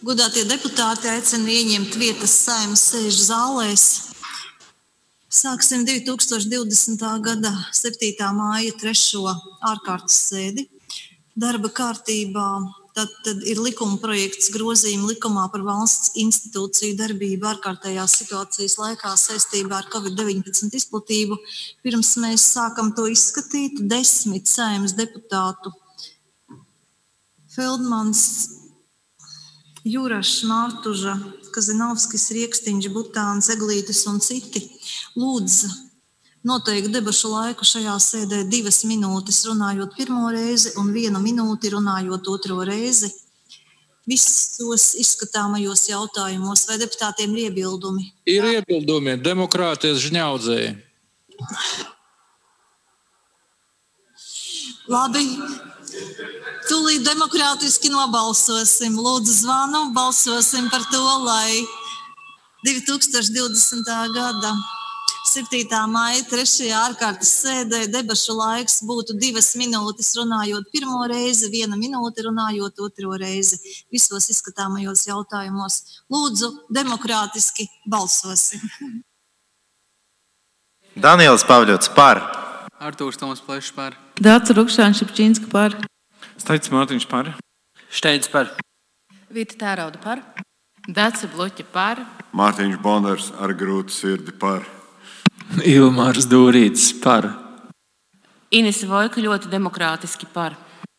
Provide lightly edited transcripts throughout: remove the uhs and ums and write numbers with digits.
Godātie deputāti, aicinu ieņemt vietas Saeimas sēžu zālēs. Sāksim 2020. gada 7. māja 3. ārkārtas sēdi. Darba kārtībā tad ir likuma projekts grozījuma likumā par valsts institūciju darbību ārkārtējās situācijas laikā saistībā ar Covid-19 izplatību. Pirms mēs sākam to izskatīt, 10 Saeimas deputātu Feldmans, Jurašs, Mārtuža, Kazinovskis, Riekstiņš, Butāns, Eglītis un citi lūdza noteikt debašu laiku šajā sēdē 2 minūtes runājot pirmo reizi un 1 minūti runājot otro reizi. Visos izskatāmajos jautājumos vai deputātiem ir iebildumi? Ir iebildumi, demokrātijas žņaudzēji. Labi. Tūlīt demokrātiski nobalsosim. Lūdzu zvanu, balsosim par to, lai 2020. gada 7. māja 3. ārkārtas sēdē debašu laiks būtu 2 minūtes runājot pirmo reizi, 1 minūte runājot otro reizi. Visos izskatāmajos jautājumos. Lūdzu, demokrātiski balsosim. Daniels Pavļots par. Artūrs Toms Plešs par. Dāca Rukšāna Šipčīnska par. Staits Mārtiņš par. Šteits par. Vita Tērauda par. Dāca Bloķa par. Mārtiņš Bondars ar grūtu sirdi par. Ilmārs Dūrītis par. Inese Vojka ļoti demokrātiski par.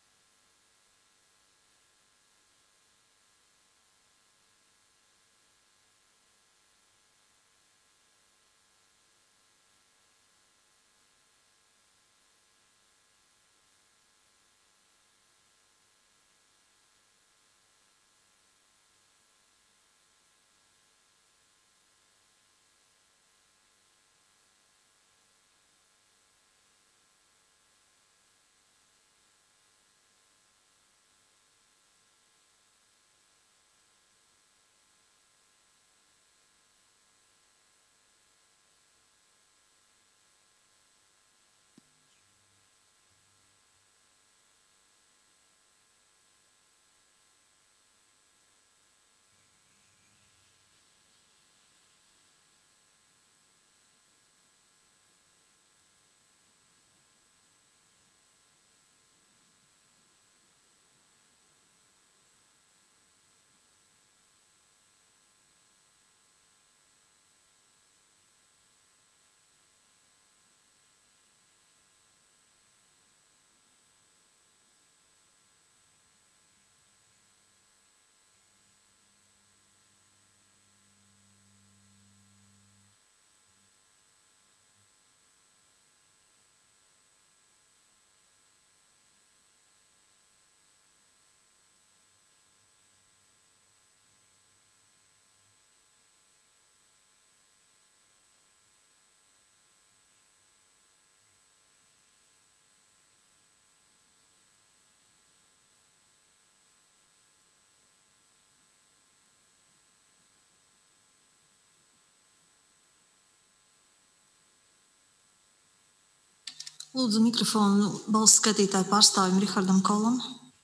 Lūdzu mikrofonu balsu skaitītāju pārstāvim Rihardam Kolam.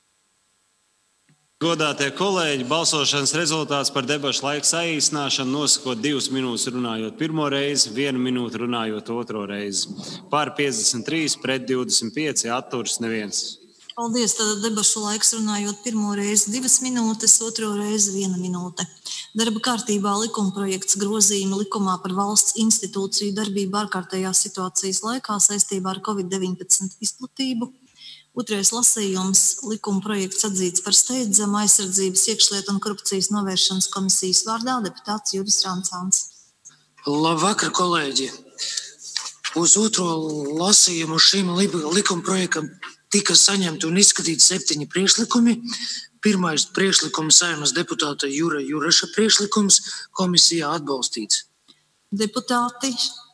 Godātie kolēģi, balsošanas rezultāts par debašu laiku saīsināšanu nosakot 2 minūtes runājot pirmo reizi, 1 minūti runājot otro reizi. Par 53, pret 25, atturas neviens. Paldies, tad debašu laiks runājot pirmo reizi 2 minūtes, otro reizi 1 minūte. Darba kārtībā likuma projekts grozījuma likumā par valsts institūciju darbību ārkārtējās situācijas laikā saistībā ar Covid-19 izplatību. 2. lasījums likuma projekts atzīts par steidzamu aizsardzības, iekšlietu un korupcijas novēršanas komisijas vārdā deputāts Juris Rancāns. Labvakar, kolēģi! Uz 2. lasījumu šim likuma projektam tika saņemti un izskatīti 7 priekšlikumi. Pirmais priekšlikums Saeimas deputāta Jura Juraša priekšlikums komisijā atbalstīts. Deputāti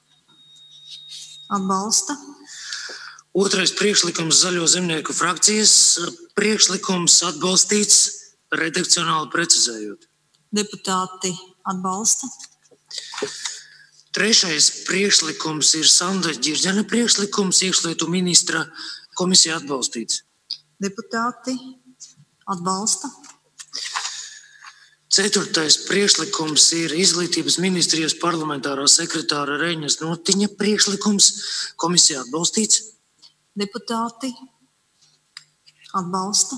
atbalsta. Otrais priekšlikums Zaļo zemnieku frakcijas priekšlikums atbalstīts, redakcionāli precizējot. Deputāti atbalsta. Trešais priekšlikums ir Sandra Ģirģena priekšlikums, iekšlietu ministra komisija atbalstīts. Deputāti atbalsta. Ceturtais priekšlikums ir Izglītības ministrijas parlamentārā sekretāra Reņas Notiņa priekšlikums. Komisijā atbalstīts. Deputāti atbalsta.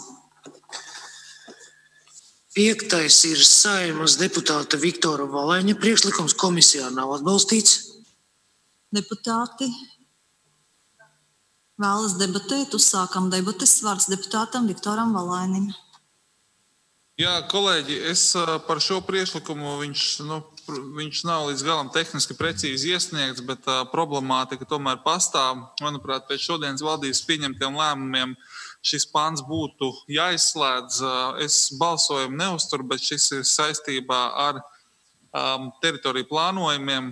Piektais ir Saeimas deputāta Viktora Valēņa priekšlikums. Komisijā nav atbalstīts. Deputāti vēlas debatēt. Uzsākam debates. Vārds deputātam Viktoram Valēnim. Jā, kolēģi, es par šo priekšlikumu, viņš nav līdz galam tehniski precīzi iesniegts, bet problemātika tomēr pastāv. Manuprāt, pēc šodienas valdības pieņemtiem lēmumiem šis pants būtu jāizslēdz. Es balsojumu neuzturu, bet šis ir saistībā ar teritoriju plānojumiem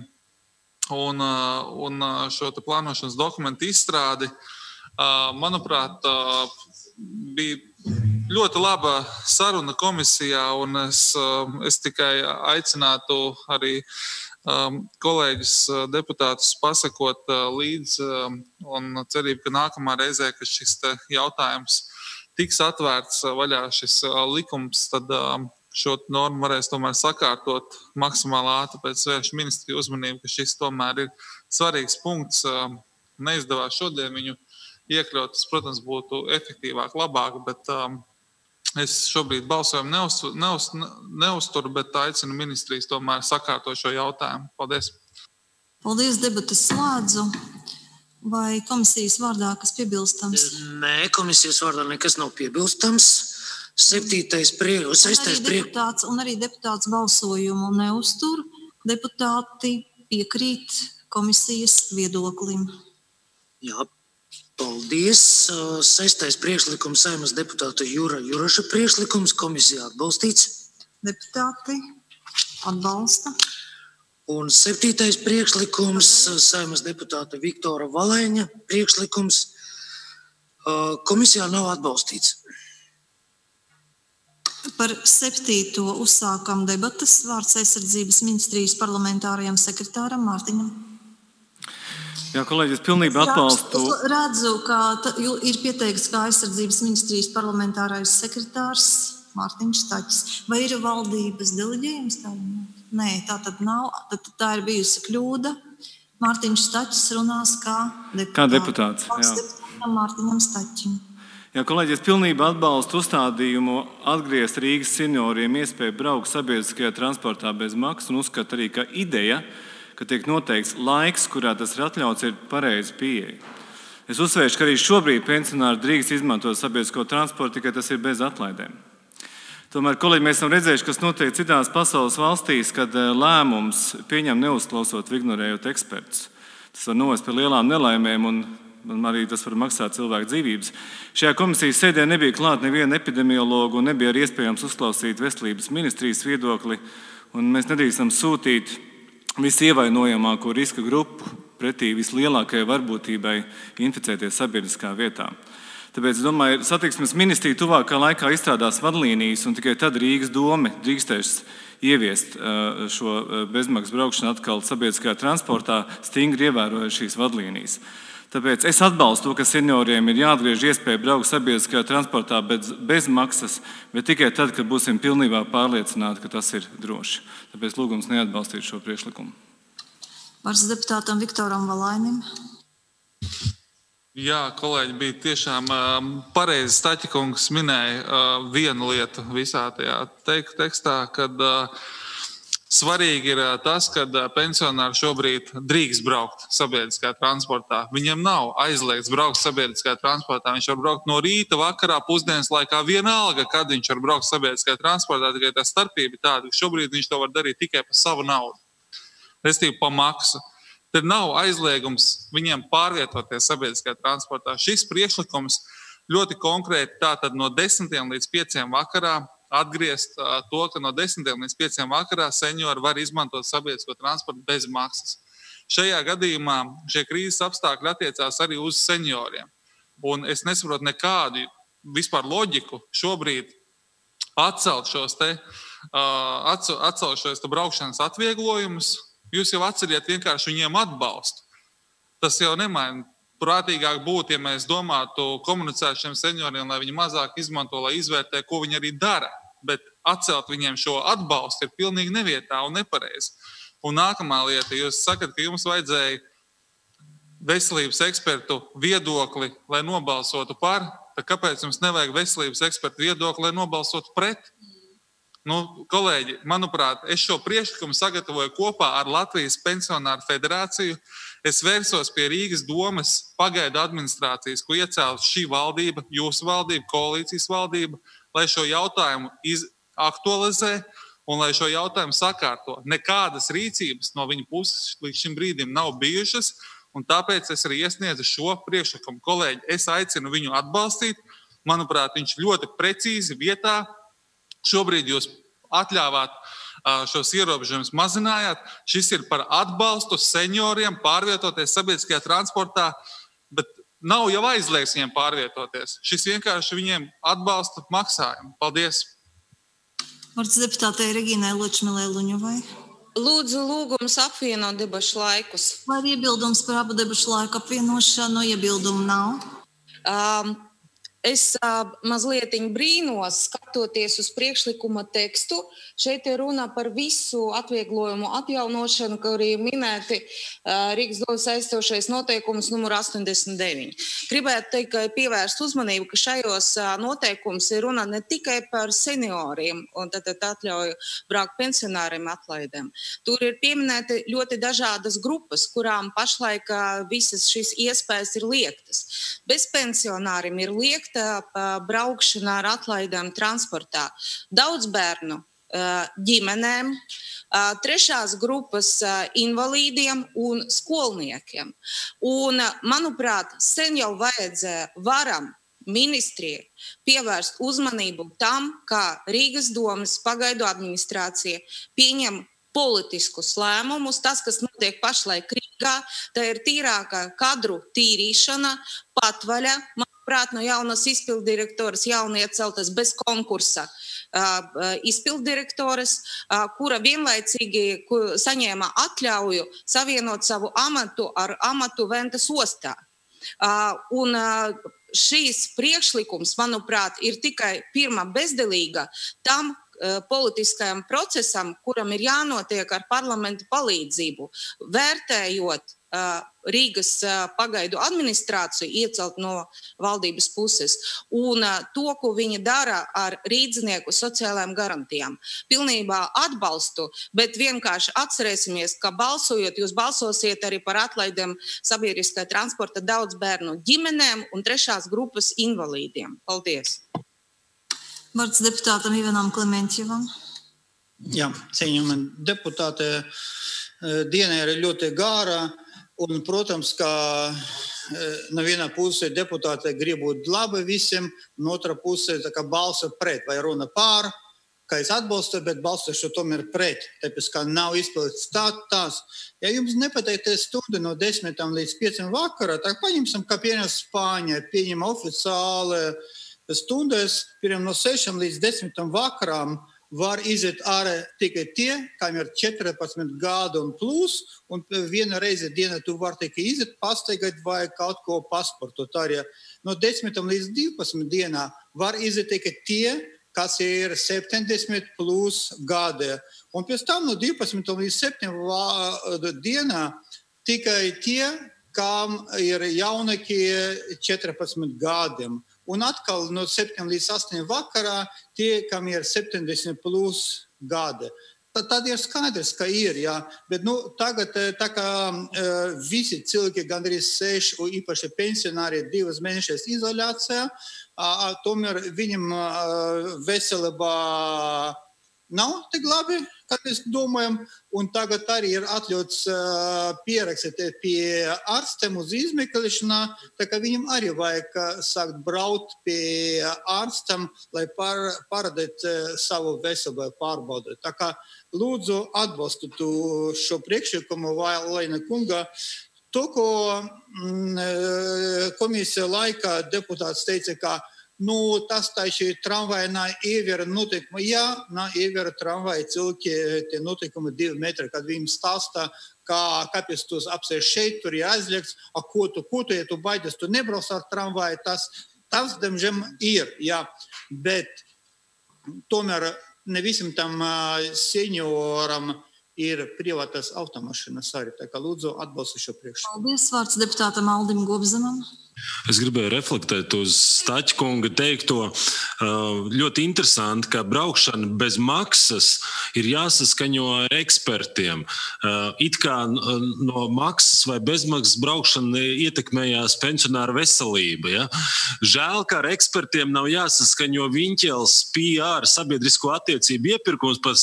un šo te plānošanas dokumentu izstrādi. Manuprāt, bija ļoti laba saruna komisijā, un es tikai aicinātu arī kolēģis deputātus pasakot līdz un cerību, ka nākamā reizē, kad šis jautājums tiks atvērts vaļā šis likums, tad šo normu varēs tomēr sakārtot maksimāli ātri pēc vēršu ministriju uzmanību, ka šis tomēr ir svarīgs punkts. Neizdevās šodien viņu iekļaut, tas, protams, būtu efektīvāk, labāk, bet es šobrīd balsojumu neuzturu, bet aicinu ministrijas tomēr sakārtot šo jautājumu. Paldies! Paldies, debates slēdzu. Vai komisijas vārdā kas piebilstams? Nē, komisijas vārdā nekas nav piebilstams. Un arī deputāts balsojumu neuztur. Deputāti piekrīt komisijas viedoklim. Jā. Paldies. 6. priekšlikums Saeimas deputāta Jura Juraša priekšlikums. Komisijā atbalstīts. Deputāti atbalsta. Un 7. priekšlikums Saeimas deputāta Viktora Valēņa priekšlikums. Komisijā nav atbalstīts. Par 7. uzsākam debatas. Vārds aizsardzības ministrijas parlamentārajam sekretāram Mārtiņam. Jā, kolēģi, es pilnībā atbalstu. Es redzu, ka ir pieteikts kā aizsardzības ministrijas parlamentārais sekretārs Mārtiņš Staķis. Vai ir valdības deleģējums? Nē, tā tad nav. Tā ir bijusi kļūda. Mārtiņš Staķis runās kā deputāts. Mārtiņam Staķim. Jā, kolēģi, es pilnībā atbalstu uzstādījumu atgriezt Rīgas senioriem iespēju braukt sabiedriskajā transportā bez maksas un uzskatu arī, ka ideja, ka tiek noteikts laiks, kurā tas ir atļauts, ir pareizi pieeja. Es uzsvēršu, ka arī šobrīd pensionāri drīkst izmantot sabiedrisko transportu, tikai tas ir bez atlaidēm. Tomēr, kolēģi, mēs esam redzējuši, kas notiek citās pasaules valstīs, kad lēmums pieņem neuzklausot, ignorējot ekspertus. Tas var novest pie lielām nelaimēm un arī tas var maksāt cilvēku dzīvības. Šajā komisijas sēdē nebija klāt neviena epidemiologa un nebija arī iespējams uzklausīt veselības ministrijas viedokli, un mēs nedrīkstam sūtīt visievainojamāko riska grupu pretī vislielākajai varbūtībai inficēties sabiedriskā vietā. Tāpēc, domāju, satiksmes ministrija tuvākā laikā izstrādās vadlīnijas, un tikai tad Rīgas dome drīkstēs ieviest šo bezmaksas braukšanu atkal sabiedriskajā transportā, stingri ievērojot šīs vadlīnijas. Tāpēc es atbalstu to, ka senioriem ir jāatgriež iespēja braukt sabiedriskajā transportā bez maksas, bet tikai tad, kad būsim pilnībā pārliecināti, ka tas ir droši. Tāpēc lūgums neatbalstīt šo priekšlikumu. Vārds deputātam Viktoram Valēnim. Jā, kolēģi, bija tiešām pareizi. Staķikungs minēja vienu lietu visā tajā tekstā, kad svarīgi ir tas, ka pensionāri šobrīd drīkst braukt sabiedriskajā transportā. Viņam nav aizliegts braukt sabiedriskajā transportā. Viņš var braukt no rīta, vakarā, pusdienas laikā, vienalga, kad viņš var braukt sabiedriskajā transportā. Tikai tā starpība ir tāda, ka šobrīd viņš to var darīt tikai par savu naudu, restīvi par maksu. Tad nav aizliegums viņiem pārvietoties sabiedriskajā transportā. Šis priekšlikums ļoti konkrēti tātad no 10 līdz 5 vakarā atgriezt to, ka no 10 līdz 5 vakarā seniori var izmantot sabiedrisko transportu bez maksas. Šajā gadījumā šie krīzes apstākļi attiecās arī uz senioriem. Un es nesaprotu nekādu vispār loģiku šobrīd atcelt šos braukšanas atvieglojumus. Jūs jau atceliet vienkārši viņiem atbalstu. Tas jau nemaina. Prātīgāk būtu, ja mēs domātu komunicēt šiem senioriem, lai viņi mazāk izmanto, lai izvērtē, ko viņi arī dara. bet atcelt viņiem šo atbalstu ir pilnīgi nevietā un nepareizi. Un nākamā lieta, jūs sakat, ka jums vajadzēja veselības ekspertu viedokli, lai nobalsotu par, tad kāpēc jums nevajag veselības ekspertu viedokli, lai nobalsotu pret? Kolēģi, manuprāt, es šo priekšlikumu sagatavoju kopā ar Latvijas pensionāru federāciju. Es vērsos pie Rīgas domes pagaidu administrācijas, ko iecēla šī valdība, jūsu valdība, koalīcijas valdība, lai šo jautājumu aktualizē un lai šo jautājumu sakārto. Nekādas rīcības no viņa puses līdz šim brīdim nav bijušas, un tāpēc es arī iesniedzu šo priekšlikumu. Kolēģi, es aicinu viņu atbalstīt. Manuprāt, viņš ļoti precīzi vietā. Šobrīd jūs atļāvāt šos ierobežojumus mazinājāt. Šis ir par atbalstu senioriem pārvietoties sabiedriskajā transportā, bet nav jau aizliegts viņiem pārvietoties. Šis vienkārši viņiem atbalsta maksājumu. Paldies! Vārds deputātei Regīnai Ločmilē Luņuvai. Lūdzu, lūgums apvienot debašu laikus. Vai ir iebildums par abu debašu laiku apvienošanu? Iebildumu nav. Es mazliet brīnos, skatoties uz priekšlikuma tekstu. Šeit ir runa par visu atvieglojumu atjaunošanu, kā arī minēti Rīgas domes aizstošais noteikums numur 89. Gribētu teikt, ka pievērst uzmanību, ka šajos noteikums ir runa ne tikai par senioriem un tad atļauju braukt pensionāriem atlaidēm. Tur ir pieminēti ļoti dažādas grupas, kurām pašlaik visas šīs iespējas ir liektas. Bez pensionāriem ir liekta braukšana ar atlaidēm transportā. Daudz bērnu ģimenēm, trešās grupas invalīdiem un skolniekiem. Un, manuprāt, sen jau varam ministrijai pievērst uzmanību tam, kā Rīgas domes pagaidu administrācija pieņem politiskus lēmumus. Tas, kas notiek pašlaik Rīgā, tā ir tīrāka kadru tīrīšana, patvaļa. Manuprāt, no jaunas izpilddirektoras jaunieceltas bez konkursa izpilddirektoras, kura vienlaicīgi saņēma atļauju savienot savu amatu ar amatu Ventas ostā. Un šīs priekšlikums, manuprāt, ir tikai pirmā bezdelīga tam politiskajam procesam, kuram ir jānotiek ar parlamentu palīdzību, vērtējot Rīgas pagaidu administrāciju iecelt no valdības puses un to, ko viņi dara ar rīdznieku sociālajām garantijām. Pilnībā atbalstu, bet vienkārši atcerēsimies, ka balsojot, jūs balsosiet arī par atlaidēm sabiedriskā transporta daudz bērnu ģimenēm un trešās grupas invalīdiem. Paldies! Vārds deputātam Ivanam Klementjevam. Jā, cienījami deputāti, diena ir ļoti gāra. Un, protams, ka no vienā puse deputāti grib būt labi visiem, no otra puse balso pret vai runa pār, ka es atbalstu, bet balsošu tomēr pret, tāpēc, ka nav izpildīts tās. Ja jums nepateikti stundu no 10 līdz 5 vakarā, tad paņemsim, kā piemēram Spāņa, pieņem oficiāli stundas, piemēram no 6 līdz 10 vakarām, var iziet ārā tikai tie, kam ir 14 gadu un plus, un viena reize dienā tu var tikai iziet, pastaigāt vai kaut ko pasportot. Arī no 10 līdz 12 dienā var iziet tikai tie, kas ir 70 plus gadi. Un pēc tam no 12 līdz 7 dienā tikai tie, kam ir jaunākie 14 gadiem. Un atkal no 7 līdz 8 vakarā tie, kam ir 70 plus gadi. Tad ir skaidrs, ka ir, jā. Bet tagad tā kā visi cilvēki gandrīz sēž, īpaši pensionāri, 2 mēnešus izolācijā, tomēr viņam veselībā nav tik labi, kā mēs domājam, un tagad arī ir atļauts pierakstīt pie ārstiem uz izmeklēšanā, tā kā viņam arī vajag sākt braukt pie ārstam, lai parādīt savu veselību pārbaudīt. Tā kā lūdzu atbalstu šo priekšlikumu Vailēna kunga. To, ko komisija laikā deputāts teica, ka tas taču tramvajā neievēro noteikumu. Jā, neievēro tramvajā cilvēki tie noteikumi 2 metri, kad viņi stāstā, kāpēc tu apsēž šeit, tur ir aizliegts, ko tu, ja tu baidies, tu nebrauc ar tramvaju, tas, diemžēl, ir, jā. Bet tomēr ne visam tam senioram ir privātas automašīnas arī. Tā kā lūdzu atbalstu šo priekšlikumu. Paldies, vārds deputātam Aldim Gobzemam. Es gribēju reflektēt uz Staķkunga teikto. Ļoti interesanti, ka braukšana bez maksas ir jāsaskaņo ar ekspertiem. It kā no maksas vai bezmaksas braukšana ietekmējās pensionāru veselība. Ja? Žēl, ka ar ekspertiem nav jāsaskaņo Viņķels PR sabiedrisko attiecību iepirkums par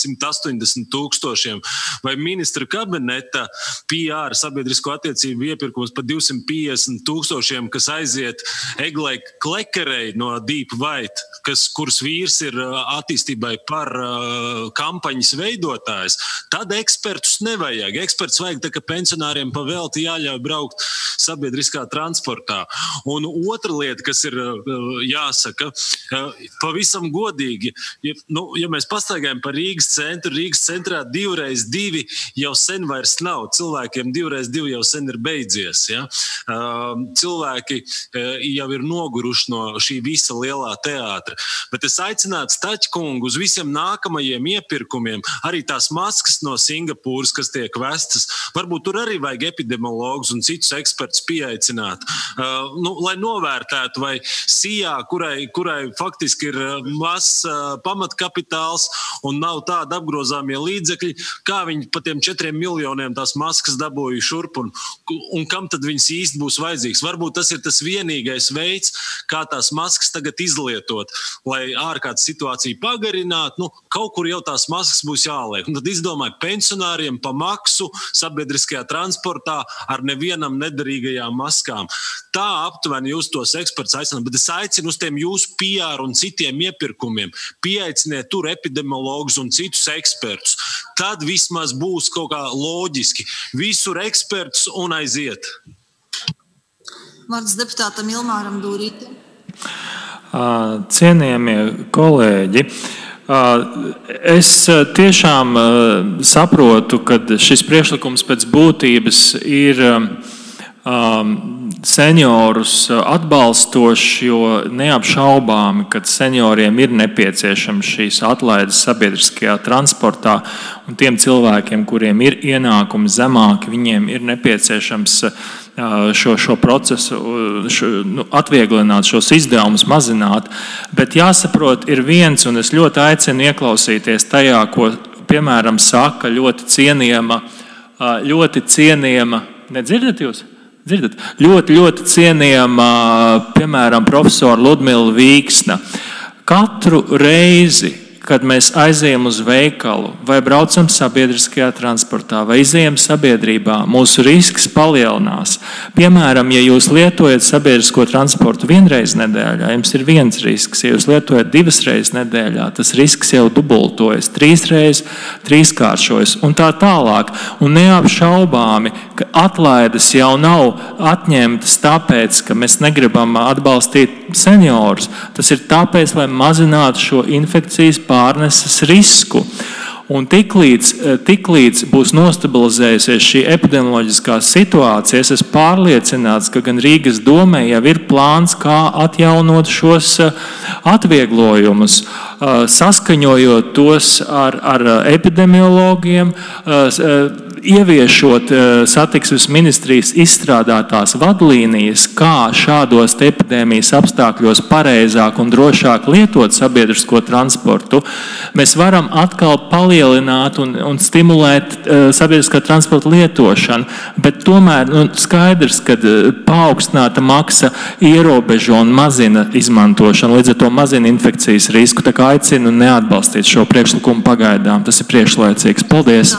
180,000 vai ministra kabineta PR sabiedrisko attiecību iepirkums par 250,000, kas aiziet Eglei Klekerei no Deep White, kuras vīrs ir attīstībai par kampaņas veidotājs, tad ekspertus nevajag. Eksperts vajag, tā, ka pensionāriem pavēlti jāļauj braukt sabiedriskā transportā. Un otra lieta, kas ir jāsaka, pavisam godīgi, ja mēs pastaigājam par Rīgas centru, Rīgas centrā 2x2 jau sen vairs nav. Cilvēkiem 2x2 jau sen ir beidzies. Ja? Cilvēki jau ir noguruši no šī visa lielā teātra. Bet es aicinātu Staķkungu uz visiem nākamajiem iepirkumiem, arī tās maskas no Singapūras, kas tiek vestas. Varbūt tur arī vajag epidemiologus un citus ekspertus pieaicināt. Lai novērtētu, vai SIA, kurai faktiski ir mazs pamatkapitāls un nav tāda apgrozāmie līdzekļi, kā viņi pa tiem 4 miljoniem tās maskas dabūja šurp un kam tad viņas īsti būs vajadzīgs. Varbūt tas ir tas vienīgais veids, kā tās maskas tagad izlietot, lai ārkārtas situāciju pagarinātu, kaut kur jau tās maskas būs jāliek. Un tad izdomāju pensionāriem pa maksu sabiedriskajā transportā ar nevienam nederīgajām maskām. Tā aptuveni jūs tos eksperts aicināt, bet es aicinu uz tiem jūsu PR un citiem iepirkumiem. Pieaiciniet tur epidemiologus un citus ekspertus. Tad vismaz būs kaut kā loģiski. Visur ekspertus un aiziet. Vārds deputātam Ilmāram Dūrītam. Cienījamie kolēģi, es tiešām saprotu, ka šis priekšlikums pēc būtības ir seniorus atbalstošs, jo neapšaubāmi, ka senioriem ir nepieciešams šīs atlaides sabiedriskajā transportā, un tiem cilvēkiem, kuriem ir ienākumi zemāki, viņiem ir nepieciešams šo procesu atvieglināt, šos izdevumus mazināt. Bet jāsaprot, ir viens, un es ļoti aicinu ieklausīties tajā, ko, piemēram, saka ļoti cienījama, nedzirdat jūs? Dzirdat? Ļoti cienījama, piemēram, profesora Ludmila Vīksna. Katru reizi, kad mēs aizejam uz veikalu, vai braucam sabiedriskajā transportā, vai izejam sabiedrībā, mūsu risks palielinās. Piemēram, ja jūs lietojat sabiedrisko transportu 1 reizi nedēļā, jums ir 1 risks. Ja jūs lietojat 2 reizes nedēļā, tas risks jau dubultojas, 3 reizes, 3-kāršojas un tā tālāk. Un neapšaubāmi, ka atlaides jau nav atņemtas tāpēc, ka mēs negribam atbalstīt seniorus. Tas ir tāpēc, lai mazinātu šo infekcijas pārneses risku. Un tiklīdz būs nostabilizējusies šī epidemioloģiskā situācija, es esmu pārliecināts, ka gan Rīgas domē jau ir plāns, kā atjaunot šos atvieglojumus, saskaņojot tos ar epidemiologiem, ieviešot satiksmes ministrijas izstrādātās vadlīnijas, kā šādos epidēmijas apstākļos pareizāk un drošāk lietot sabiedrisko transportu, mēs varam atkal palielināt un stimulēt sabiedriskā transporta lietošanu. Bet tomēr skaidrs, ka paaugstināta maksa ierobežo un mazina izmantošanu, līdz ar to mazina infekcijas risku. Tā kā aicinu neatbalstīt šo priekšlikumu pagaidām. Tas ir priekšlaicīgs. Paldies!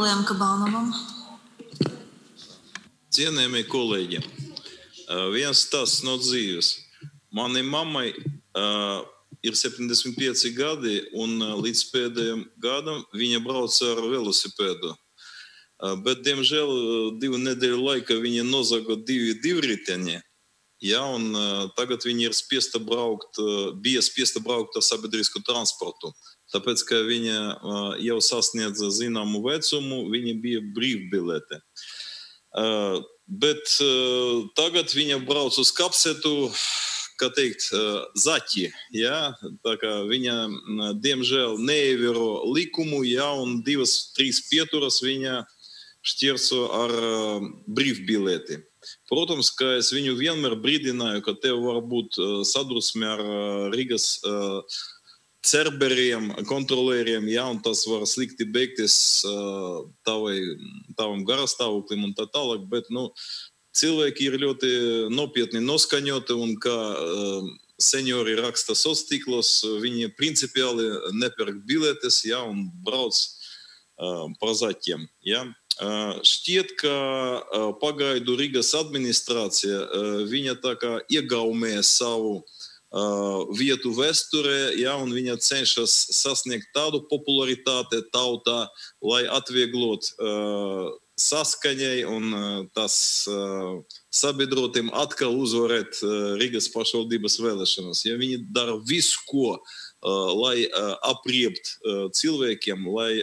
Cienējamie kolēģi, viens stāsts no dzīves. Manai mammai ir 75 gadi, un līdz pēdējiem gadam viņa brauca ar velosipēdu. Bet, diemžēl, 2 nedēļu laika viņa nozaga 2 divriteņi. Ja, un tagad viņa bija spiesta braukt ar sabiedrisku transportu. Tāpēc, ka viņa jau sasniedza zināmu vecumu, viņa bija brīvbilete. Bet tagad viņa brauc uz kapsetu, kā teikt, zaķi, ja? Tā kā viņa, diemžēl, neievēro likumu, ja? Un 2-3 pieturas viņa šķērso ar brīvbileti. Protams, ka es viņu vienmēr brīdināju, ka tev var būt sadusme ar Rīgas cerberiem, kontrolieriem, ja, un tas var slikti beigties tavam garastāvoklim un tā tālāk, bet, cilvēki ir ļoti nopietni noskaņoti, un kā seniori raksta sociālos, viņi principiāli nepērk biletes, ja, un brauc par zaķiem, ja. Šķiet, ka pagaidu Rīgas administrācija, viņa tā kā iegaumē savu vietu vēsturē, ja, un viņa cenšas sasniegt tādu popularitāti tautā, lai atvieglot saskaņai un tas sabiedrotiem atkal uzvarēt Rīgas pašvaldības vēlēšanas. Ja, viņi dara visu, ko, lai apriept cilvēkiem, lai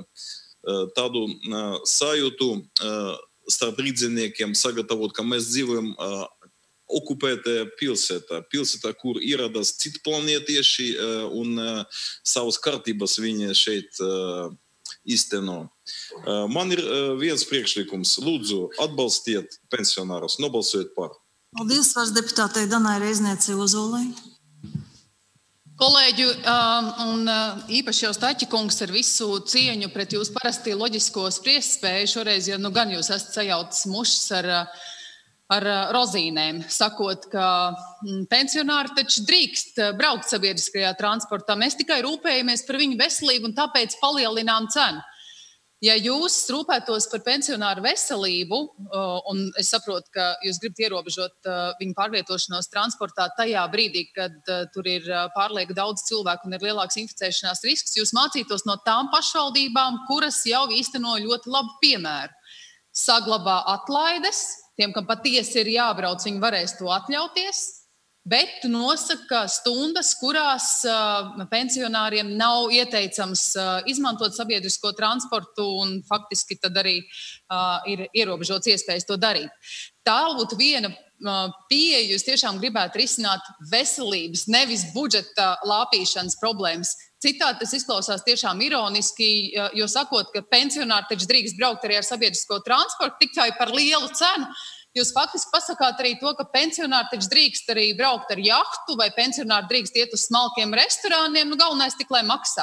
tādu sajūtu starp rīdziniekiem sagatavot, ka mēs dzīvojam okupētajā pilsētā, kur ieradās citplanētieši un savas kārtības viņi šeit īsteno. Man ir viens priekšlikums. Lūdzu, atbalstiet pensionārus, nobalsojiet par. Paldies, vārds deputātei Danai Reizniecei Ozolai. Kolēģi, un īpaši jau Staķa kungs ar visu cieņu pret jūsu parasti loģisko spriestspēju, šoreiz, ja gan jūs esat sajautas mušas ar rozīnēm, sakot, ka pensionāri taču drīkst braukt sabiedriskajā transportā. Mēs tikai rūpējamies par viņu veselību un tāpēc palielinām cenu. Ja jūs rūpētos par pensionāru veselību, un es saprotu, ka jūs gribat ierobežot viņu pārvietošanos transportā tajā brīdī, kad tur ir pārlieku daudz cilvēku un ir lielāks inficēšanās risks, jūs mācītos no tām pašvaldībām, kuras jau īsteno ļoti labu piemēru. Saglabā atlaides, tiem, kam patiesi ir jābrauc, viņi varēs to atļauties, bet nosaka stundas, kurās pensionāriem nav ieteicams izmantot sabiedrisko transportu un faktiski tad arī ir ierobežots iespējas to darīt. Tā būtu viena pieeja, jūs tiešām gribētu risināt veselības, nevis budžeta lāpīšanas problēmas. Citādi tas izklausās tiešām ironiski, jo sakot, ka pensionāri taču drīkst braukt arī ar sabiedrisko transportu tikai par lielu cenu. Jūs faktiski pasakāt arī to, ka pensionāri taču drīkst arī braukt ar jahtu vai pensionāri drīkst iet uz smalkiem restorāniem, galvenais tik, lai maksā.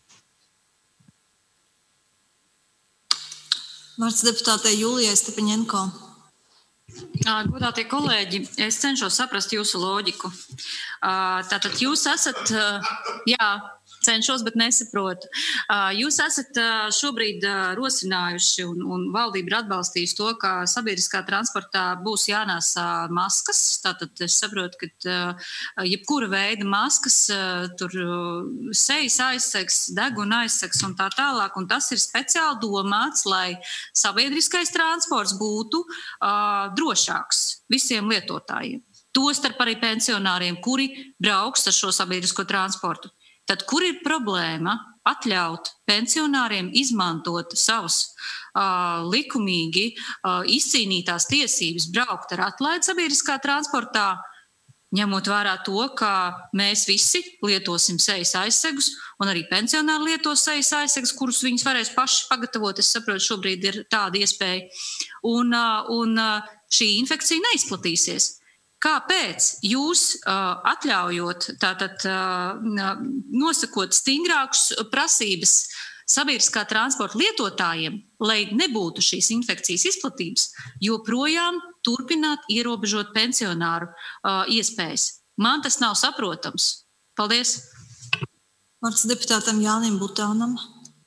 Vārds deputātei Julijai Stepaņenko. Godātie kolēģi, es cenšos saprast jūsu loģiku. Tātad jūs esat, cenšos, bet nesaprotu. Jūs esat šobrīd rosinājuši un valdība ir atbalstījusi to, ka sabiedriskā transportā būs jānēsā maskas. Tātad es saprotu, ka jebkura veida maskas, tur sejas aizsegs, deguna aizsegs un tā tālāk. Un tas ir speciāli domāts, lai sabiedriskais transports būtu drošāks visiem lietotājiem. Tostarp arī pensionāriem, kuri brauks ar šo sabiedrisko transportu. Tad, kur ir problēma atļaut pensionāriem izmantot savus likumīgi izcīnītās tiesības braukt ar atlaidi sabiedriskā transportā, ņemot vērā to, ka mēs visi lietosim sejas aizsegus, un arī pensionāri lietos sejas aizsegus, kurus viņus varēs paši pagatavot. Es saprotu, šobrīd ir tāda iespēja. Un šī infekcija neizplatīsies. Kāpēc jūs atļaujot, tātad nosakot stingrākus prasības sabiedriskā transporta lietotājiem, lai nebūtu šīs infekcijas izplatības, joprojām turpināt ierobežot pensionāru iespējas? Man tas nav saprotams. Paldies. Vārds deputātam Jānim Butānam.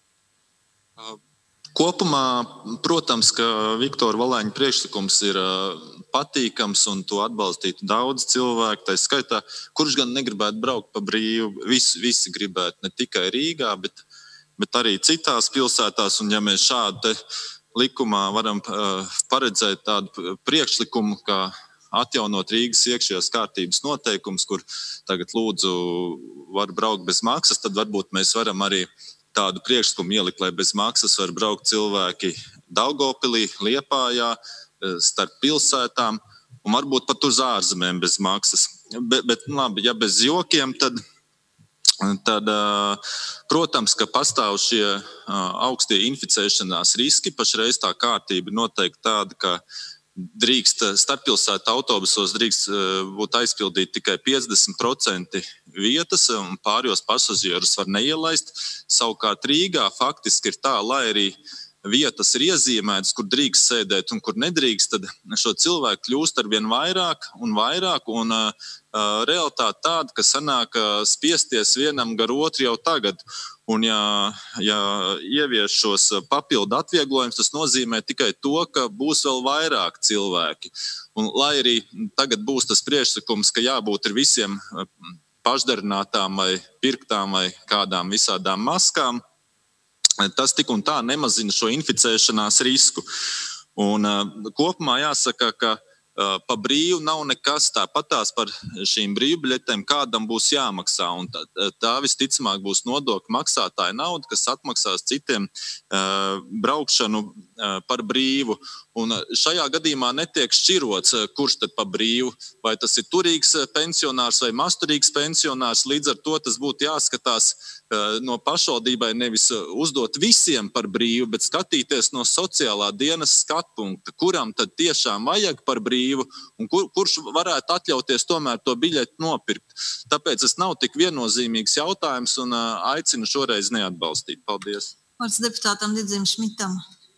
Kopumā, protams, ka Viktora Valēņa priekšlikums ir patīkams un to atbalstītu daudz cilvēku. Tā skaitā, kurš gan negribētu braukt pa brīvu, visi gribētu, ne tikai Rīgā, bet arī citās pilsētās. Un ja mēs šādu likumā varam paredzēt tādu priekšlikumu, kā atjaunot Rīgas iekšējās kārtības noteikums, kur tagad lūdzu var braukt bez maksas, tad varbūt mēs varam arī tādu priekšlikumu ielikt, lai bez maksas var braukt cilvēki Daugavpilī, Liepājā, starp pilsētām un varbūt pat uz ārzemēm bez maksas. bet labi, ja bez jokiem, tad protams, ka pastāv šie augstie inficēšanās riski. Pašreiz tā kārtība noteikti tāda, ka drīkst starppilsētu autobusos būt aizpildīt tikai 50% vietas, un pārējos pasažierus var neielaist. Savukārt Rīgā faktiski ir tā, lai arī vietas ir iezīmētas, kur drīkst sēdēt un kur nedrīkst, tad šo cilvēku kļūst arvien vairāk, un realitāte tāda, ka sanāk spiesties vienam gar otru jau tagad. Un ja ievieš šos papildu atvieglojumus, tas nozīmē tikai to, ka būs vēl vairāk cilvēki. Un lai arī tagad būs tas priekšlikums, ka jābūt ir visiem pašdarinātām vai pirktām vai kādām visādām maskām, tas tik un tā nemazina šo inficēšanās risku. Un kopumā jāsaka, ka pa brīvu nav nekas, tāpatās par šīm brīvbiļetēm kādam būs jāmaksā. Un tā visticamāk būs nodokļu maksātāja nauda, kas atmaksās citiem braukšanu par brīvu. Un šajā gadījumā netiek šķirots, kurš tad pa brīvu, vai tas ir turīgs pensionārs vai mazturīgs pensionārs. Līdz ar to tas būtu jāskatās no pašvaldībai nevis uzdot visiem par brīvu, bet skatīties no sociālā dienas skatpunkta, kuram tad tiešām vajag par brīvu un kurš varētu atļauties tomēr to biļeti nopirkt. Tāpēc tas nav tik viennozīmīgs jautājums un aicinu šoreiz neatbalstīt. Paldies. Vārds deputātam Didzim Šmitam.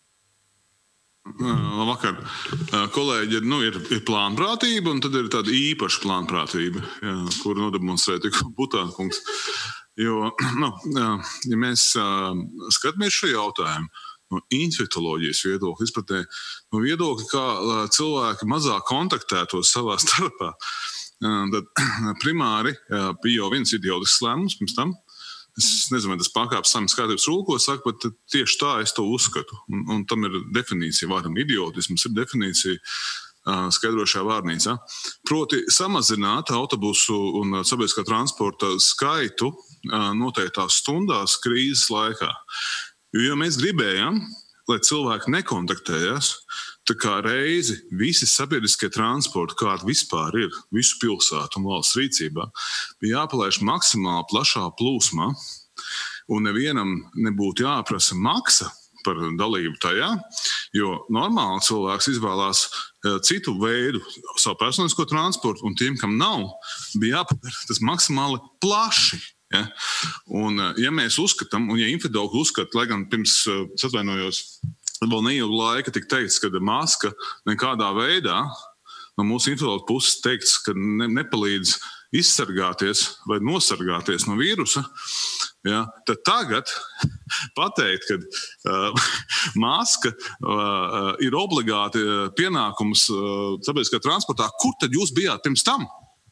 Labvakar. Kolēģi, ir plānprātība un tad ir tāda īpaša plānprātība, kuru nodemonstrē tik Butāna kungs. Jo, ja mēs skatāmies šo jautājumu no infektoloģijas viedokļa, izpratnē no viedokļa, kā cilvēki mazāk kontaktētos savā starpā, tad primāri bija jau viens idiotisks lēmums pirms tam. Es nezinu, vai tas pakāpes saimnes kārtības rūko, saka, bet tieši tā es to uzskatu. Un tam ir definīcija vārdam idiotisms, ir definīcija skaidrošajā vārnīcā. Proti samazināt autobusu un sabiedriskā transporta skaitu noteiktās stundās krīzes laikā. Jo mēs gribējām, lai cilvēki nekontaktējas, tā kā reizi visi sabiedriskie transporti, kādi vispār ir visu pilsētu un valsts rīcībā, bija jāpalaiž maksimāli plašā plūsmā, un nevienam nebūtu jāprasa maksa par dalību tajā, jo normāli cilvēks izvēlās citu veidu savu personisko transportu, un tiem, kam nav, bija jāpadara tas maksimāli plaši. Ja? Un, ja mēs uzskatām, un ja infidokli uzskata, lai gan pirms, es atvainojos, vēl neilgu laika tik teikts, ka maska nekādā veidā no mūsu infidokļu puses teikts, ka nepalīdz izsargāties vai nosargāties no vīrusa, ja, tad tagad pateikt, ka maska ir obligāti pienākums sabiedriskā transportā, kur tad jūs bijāt pirms tam?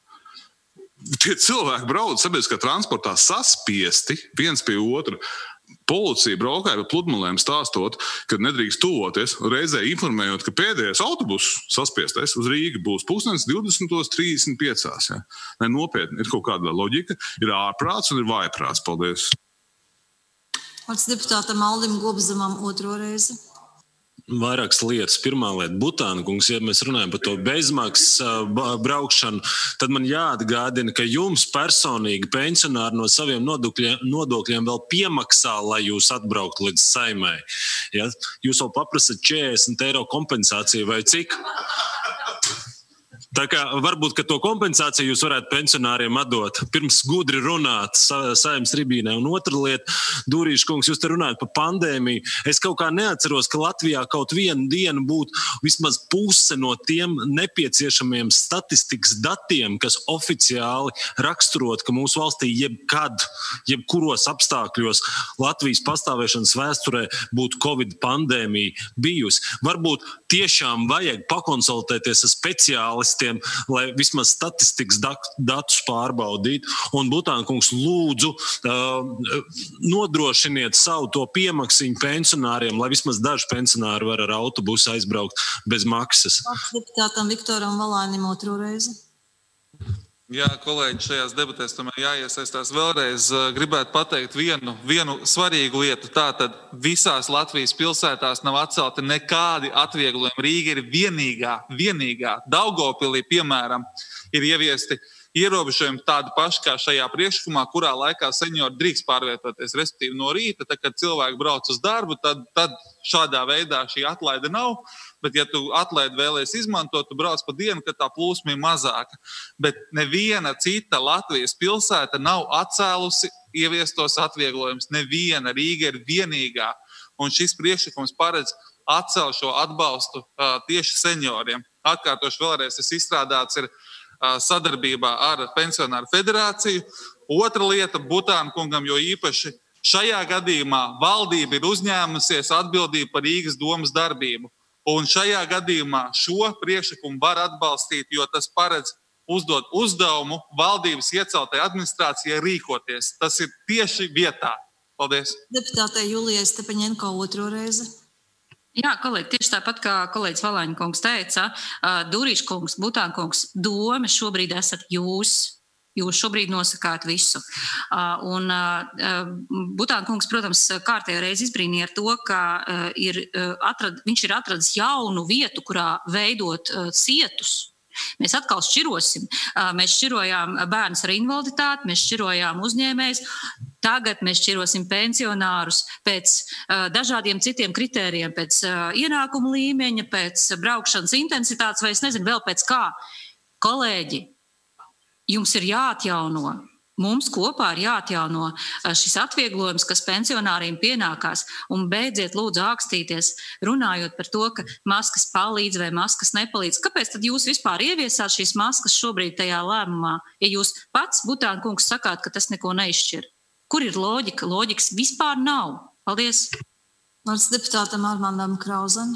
Tie cilvēki brauc sabiedriskā transportā saspiesti viens pie otra. Policija braukāja pa pludmalēm stāstot, ka nedrīkst tuvoties, reizē informējot, ka pēdējais autobus saspiestais uz Rīgu būs 20:35. Ja? Ne, nopietni, ir kaut kāda loģika, ir ārprāts un ir vājprāts. Paldies. Vārds deputātam Aldim Gobzemam otro reizi. Vairākas lietas. Pirmā lieta, Butāna kungs, ja mēs runājam par to bezmaksas braukšanu, tad man jāatgādina, ka jums personīgi pensionāri no saviem nodokļiem vēl piemaksā, lai jūs atbrauktu līdz Saimai. Ja? Jūs vēl paprasat 40 eiro kompensāciju vai cik? Tā kā varbūt, ka to kompensāciju jūs varētu pensionāriem atdot. Pirms gudri runāt Saeimas tribīnē. Un otra lieta, Dūrīša kungs, jūs te runājat par pandēmiju. Es kaut kā neatceros, ka Latvijā kaut vienu dienu būtu vismaz puse no tiem nepieciešamiem statistikas datiem, kas oficiāli raksturot, ka mūsu valstī jebkuros apstākļos Latvijas pastāvēšanas vēsturē būtu Covid pandēmija bijusi. Varbūt tiešām vajag pakonsultēties ar speciālistiem, lai vismaz statistikas datus pārbaudītu. Un Butāna kungs, lūdzu, nodrošiniet savu to piemaksiņu pensionāriem, lai vismaz daži pensionāri var ar autobusu aizbraukt bez maksas. Deputātam Viktoram Valainim otro reizi. Jā, kolēģi, šajās debatēs tomēr jāiesaistās vēlreiz. Gribētu pateikt vienu svarīgu lietu. Tātad visās Latvijas pilsētās nav atcelti nekādi atvieglojumi. Rīga ir vienīgā. Daugavpilī, piemēram, ir ieviesti ierobežojumi tādi paši kā šajā priekšlikumā, kurā laikā seniori drīkst pārvietoties, respektīvi no rīta, tad, kad cilvēki brauc uz darbu, tad šādā veidā šī atlaide nav. Bet, ja tu atlaidi vēlies izmantot, tu brauc pa dienu, kad tā plūsma ir mazāka. Bet neviena cita Latvijas pilsēta nav atcēlusi ieviestos atvieglojumus. Neviena. Rīga ir vienīgā. Un šis priekšlikums paredz atcelt šo atbalstu tieši senioriem. Atkārtoši vēlreiz, tas izstrādāts ir sadarbībā ar Pensionāru federāciju. Otra lieta Butāna kungam, jo īpaši šajā gadījumā valdība ir uzņēmusies atbildību par Rīgas domas darbību. Un šajā gadījumā šo priekšlikumu var atbalstīt, jo tas paredz uzdot uzdevumu valdības ieceltai administrācijai rīkoties. Tas ir tieši vietā. Paldies. Deputātei Julijai Stepaņenko otro reizi. Jā, kolēģi, tieši tāpat kā kolēģis Valaņa kungs teica, Dūrīša kungs, Butāna kungs, doma šobrīd esat jūs. Jūs šobrīd nosakāt visu. Un Butāna kungs, protams, kārtējo reizi izbrīnīja ar to, ka viņš ir atradis jaunu vietu, kurā veidot cietus. Mēs atkal šķirosim. Mēs šķirojām bērnus ar invaliditāti, mēs šķirojām uzņēmējus. Tagad mēs šķirosim pensionārus pēc dažādiem citiem kritērijiem, pēc ienākumu līmeņa, pēc braukšanas intensitātes vai es nezinu vēl pēc kā. Kolēģi, jums ir jāatjauno, mums kopā ir jāatjauno šis atvieglojums, kas pensionāriem pienākās, un beidziet lūdzu ākstīties, runājot par to, ka maskas palīdz vai maskas nepalīdz. Kāpēc tad jūs vispār ieviesāt šīs maskas šobrīd tajā lēmumā, ja jūs pats, Butāna kungs, sakāt, ka tas neko neizšķir? Kur ir loģika? Loģikas vispār nav. Paldies. Vārds deputātam Armandam Krauzam.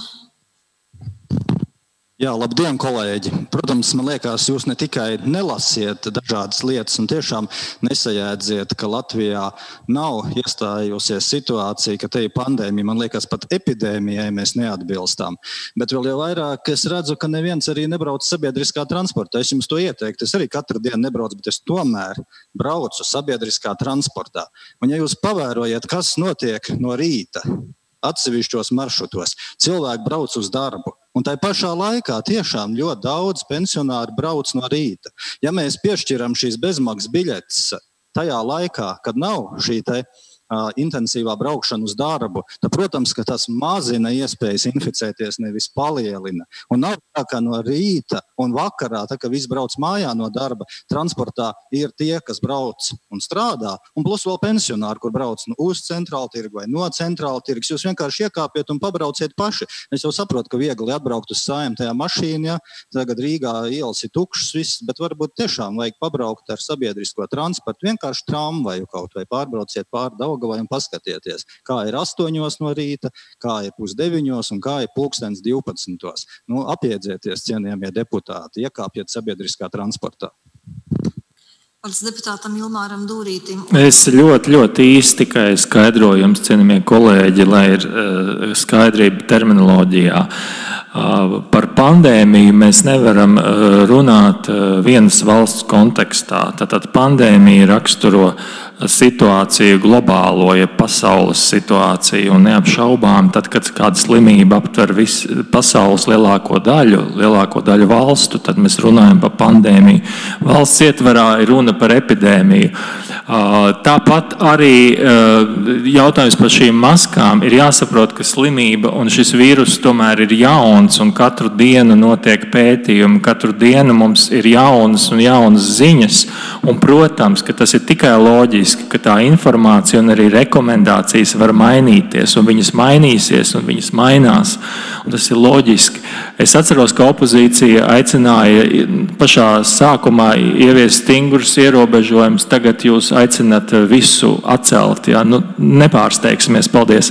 Jā, labdien, kolēģi! Protams, man liekas, jūs ne tikai nelasiet dažādas lietas un tiešām nesajēdziet, ka Latvijā nav iestājusies situācija, ka te ir pandēmija. Man liekas, pat epidēmijai mēs neatbilstām. Bet vēl jau vairāk es redzu, ka neviens arī nebrauc sabiedriskā transportā. Es jums to ieteiktu. Es arī katru dienu nebraucu, bet es tomēr braucu sabiedriskā transportā. Un ja jūs pavērojat, kas notiek no rīta atsevišķos maršrutos, cilvēki brauc uz darbu. Un tai pašā laikā tiešām ļoti daudz pensionāri brauc no rīta. Ja mēs piešķiram šīs bezmaksas biļetes tajā laikā, kad nav šī intensīvā braukšana uz darbu, tad, protams, ka tas mazina iespējas inficēties, nevis palielina. Un nav tā, ka no rīta un vakarā, tā, ka visi brauc mājā no darba, transportā ir tie, kas brauc un strādā, un plus vēl pensionāri, kur brauc uz centrālu tirgu vai no centrālu tirgus. Jūs vienkārši iekāpiet un pabrauciet paši. Es jau saprotu, ka viegli atbraukt uz Saeimu tajā mašīnā, tagad Rīgā ielas ir tukšas viss, bet varbūt tiešām vajag pabraukt ar sabiedrisko transportu, vienkārši tramvaju kaut vai pārbrauciet pāri Daugavai un paskatieties, kā ir 8 no rīta, kā ir 8:30 un kā ir 12:00. Apiedzieties, cienījamie deputāti, iekāpiet sabiedriskā transportā. Vārds deputātam Ilmāram Dūrītim. Es ļoti īsti tikai skaidroju jums, cienījamie kolēģi, lai ir skaidrība terminoloģijā. Par pandēmiju mēs nevaram runāt vienas valsts kontekstā. Tātad pandēmija raksturo situāciju globālo, ja pasaules situāciju, un neapšaubām, tad, kad kāda slimība aptver visu pasaules lielāko daļu valstu, tad mēs runājam par pandēmiju. Valsts ietvarā ir runa par epidēmiju. Tāpat arī jautājums par šīm maskām ir jāsaprot, ka slimība un šis vīrus tomēr ir jauns, un katru dienu notiek pētījumi, katru dienu mums ir jaunas un jaunas ziņas, un, protams, ka tas ir tikai loģiski, ka tā informācija un arī rekomendācijas var mainīties, un viņas mainīsies, un viņas mainās, un tas ir loģiski. Es atceros, ka opozīcija aicināja pašā sākumā ieviest stingrus ierobežojumus, tagad jūs aicināt visu atcelt. Jā. Nepārsteigsimies. Paldies.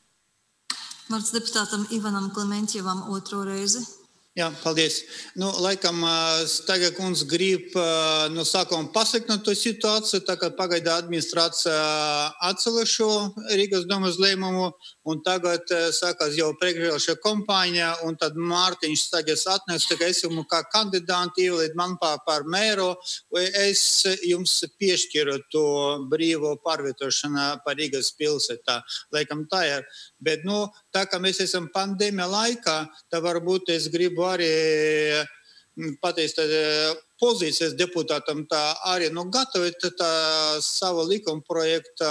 Vārds deputātam Ivanam Klementjevam otro reizi. Jā, paldies. Laikam Staiga kungs grib no sākuma pasakt no to situāciju, tā kā pagaidā administrācija atcēla šo Rīgas domas lēmumu, un tagad sākās jau priekšvēlēšana kampaņa, un tad Mārtiņš Staigas atnāks, tā kā es jums kā kandidāti ievēlēt man par mēru, vai es jums piešķiru to brīvo pārvietošanu par Rīgas pilsētā. Laikam tā ir. Bet, tā kā mēs esam pandēmija laikā, tad varbūt es gribu arī pateikt pozīcijas deputātam, tā arī gatavot savu likuma projektu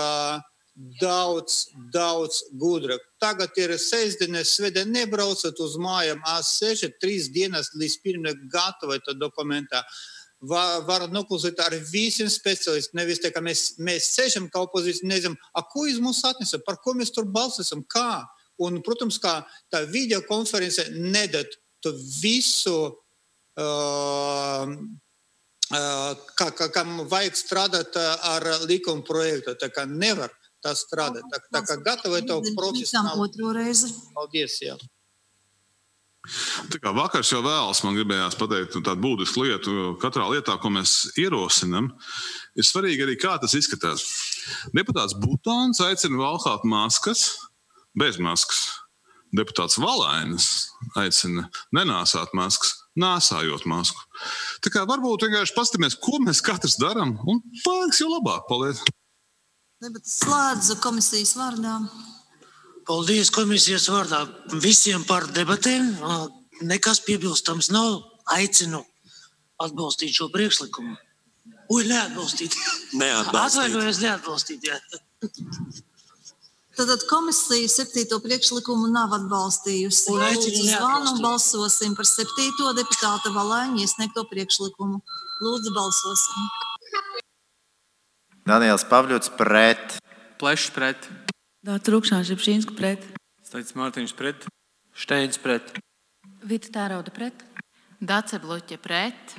daudz gudrāk. Tagad ir sestdienas, svētdien nebraucat uz mājām, sēžat 3 dienas līdz pirmie gatavot dokumentā. Var noklausīt ar visiem specialistiem. Nevis tā, ka mēs sēžam kā opozīcija, nezinām, ko jūs mums atnesa, par ko mēs tur balsosim, kā. Un, protams, kā tā videokonference nedod to visu, kam vajag strādāt ar likuma projektu. Tā kā nevar tā strādāt. Tā kā gatavot to profesionāli. Otro reizi. Paldies, jā. Tā kā vakars jau vēlas, man gribējās pateikt tādu būtisku lietu. Katrā lietā, ko mēs ierosinam, ir svarīgi arī, kā tas izskatās. Deputāts Butāns aicina valkāt maskas, bez maskas. Deputāts Valainis aicina nenāsāt maskas, nāsājot masku. Tā kā varbūt vienkārši paskatāmies, ko mēs katrs darām, un paliks jau labāk. Paldies! Debates slēdzu komisijas vārdā. Paldies komisijas vārdā visiem par debatēm. Nekas piebilstams nav. Aicinu atbalstīt šo priekšlikumu. Neatbalstīt. Atvainojos, neatbalstīt, jā. Tātad komisija 7. priekšlikumu nav atbalstījusi. Lūdzu zvanu un balsosim par 7. deputāta Valaiņa iesniegto priekšlikumu. Lūdzu balsosim. Daniels Pavļots pret. Plešs pret. Dāca Rukšāna Šipčīnska pret. Staits Mārtiņš pret. Šteins pret. Vita Tērauda pret. Dace Bluķe pret.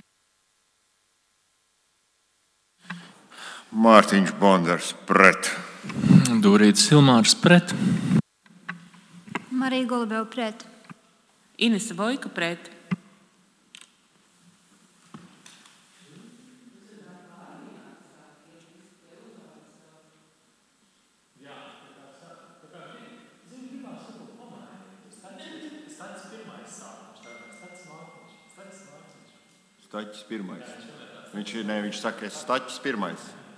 Mārtiņš Bondars pret. Dūrītis Silmārs pret. Marija Golubeva pret. Inese Vojka pret. Staķis pirmais. Viņš saka, es Staķis pirmais.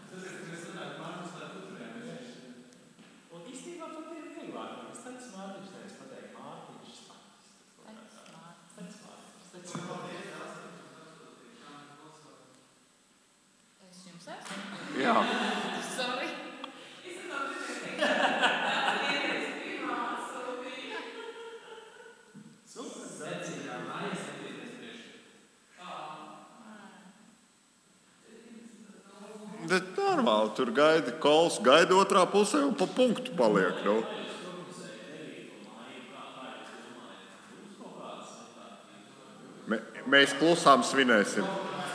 Jā. Sorry. Bet normāli, tur gaida kols, gaida otrā pusē un pa punktu paliek. Nu. Mēs klusām svinēsim.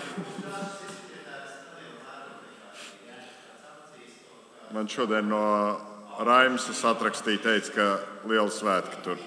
Man šodien no Raimsas atrakstīja, teica, ka liela svētki tur.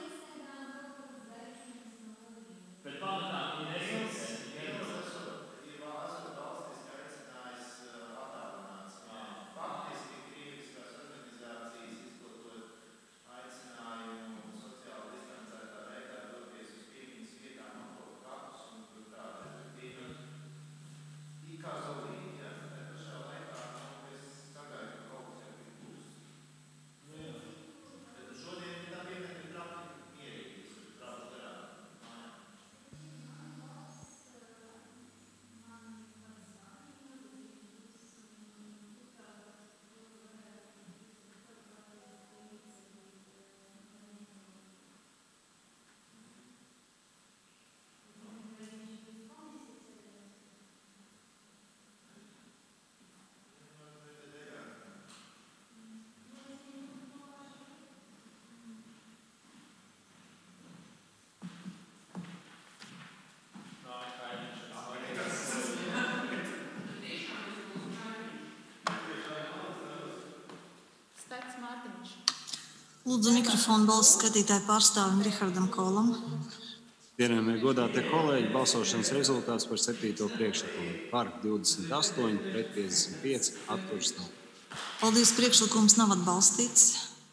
Lūdzu mikrofonu balsu skatītāju pārstāvim Rihardam Kolam. Cienījamie godātie kolēģi, balsošanas rezultāts par 7. priekšlikumu. Par 28, pret 55, atturas nav. Paldies, priekšlikums nav atbalstīts.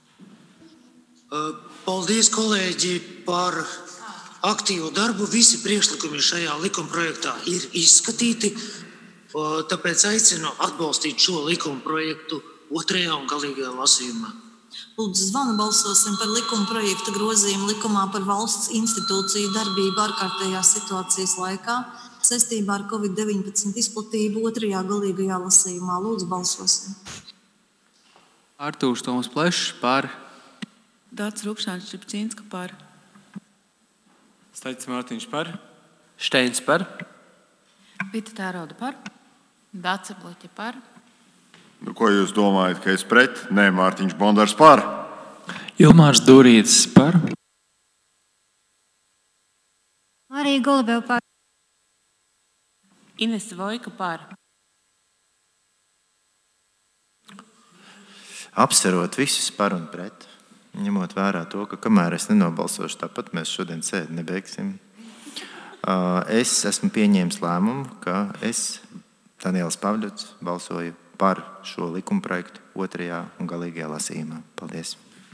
Paldies, kolēģi, par aktīvu darbu. Visi priekšlikumi šajā likumprojektā ir izskatīti, tāpēc aicinu atbalstīt šo likumprojektu 2. un galīgajā lasījumā. Lūdzu, zvanu balsosim par likuma projekta grozījumu likumā par valsts institūciju darbību ārkārtējās situācijas laikā saistībā ar Covid-19 izplatību otrajā galīgajā lasījumā. Lūdzu, balsosim. Artūrs Toms Plešs par. Dācis Rukšāns Čipčīnska par. Staķis Mārtiņš par. Šteins par. Vita Tērauda par. Dace Bloķa par. Nu, ko jūs domājat, ka es pret? Nē, Mārtiņš Bondars par. Ilmārs Durītis par. Marija Golubeva par. Inese Vojka par. Apsverot visus par un pret, ņemot vērā to, ka kamēr es nenobalsošu, tāpat mēs šodien sēdi nebeigsim. Es esmu pieņēmis lēmumu, ka es, Daniels Pavļots, balsoju par šo likumprojektu otrajā un galīgajā lasījumā. Paldies!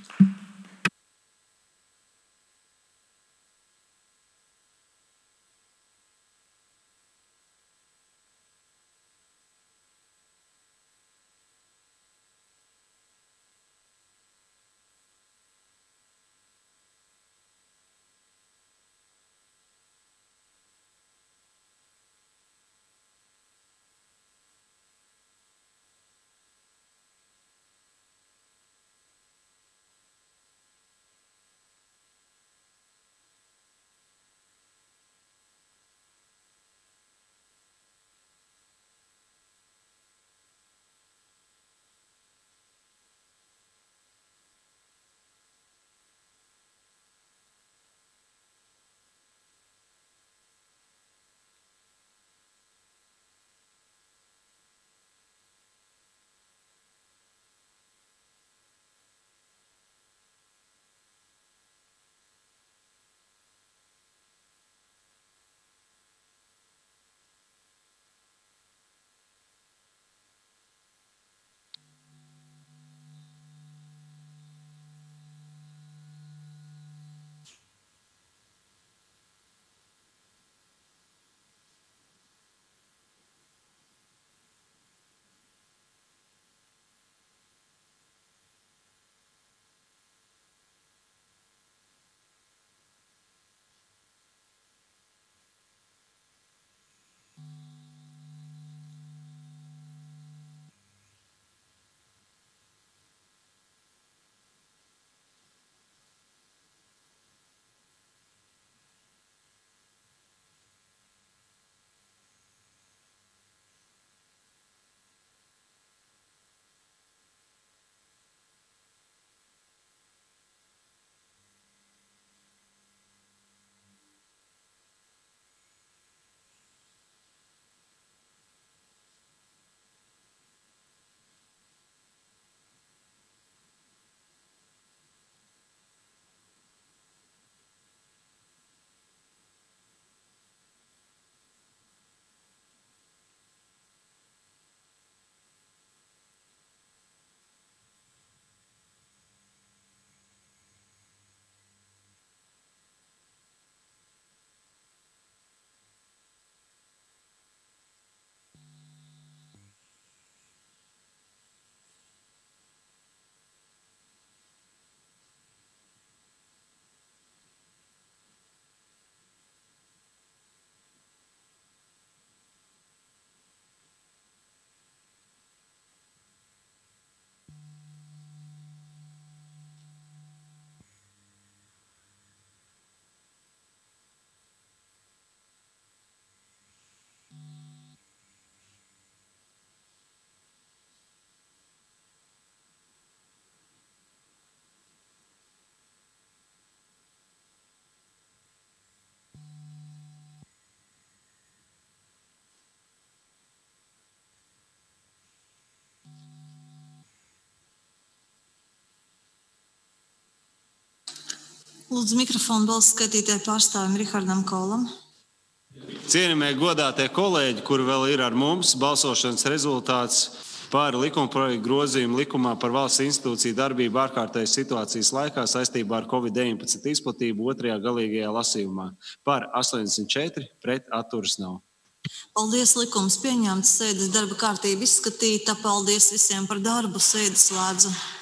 Lūdzu, mikrofonu balsu skaitītāju pārstāvim Rihardam Kolam. Cienījamie godātie kolēģi, kuri vēl ir ar mums, balsošanas rezultāts par likumprojektu grozījumu likumā par valsts institūciju darbību ārkārtējas situācijas laikā saistībā ar Covid-19 izplatību otrajā galīgajā lasījumā. Par 84, pret atturas nav. Paldies, likums pieņemts, sēdes darba kārtība izskatīta. Paldies visiem par darbu, sēdes slēdzu.